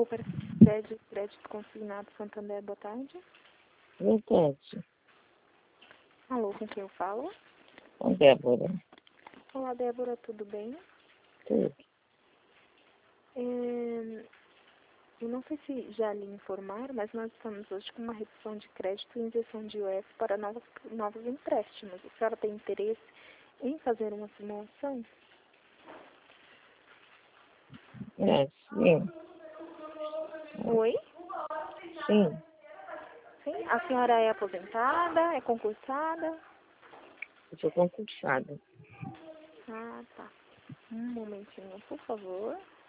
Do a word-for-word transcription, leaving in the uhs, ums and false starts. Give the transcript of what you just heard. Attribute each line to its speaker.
Speaker 1: Coopércio Crédito Consignado Santander, boa tarde.
Speaker 2: Boa tarde.
Speaker 1: Alô, com quem eu falo?
Speaker 2: Com Débora.
Speaker 1: Olá, Débora, tudo bem?
Speaker 2: Tudo.
Speaker 1: É, eu não sei se já lhe informaram, mas nós estamos hoje com uma redução de crédito e injeção de U F para novos, novos empréstimos. A senhora tem interesse em fazer uma simulação?
Speaker 2: É, sim.
Speaker 1: Oi?
Speaker 2: Sim.
Speaker 1: Sim? A senhora é aposentada? É concursada?
Speaker 2: Eu sou concursada.
Speaker 1: Ah, tá. Um momentinho, por favor.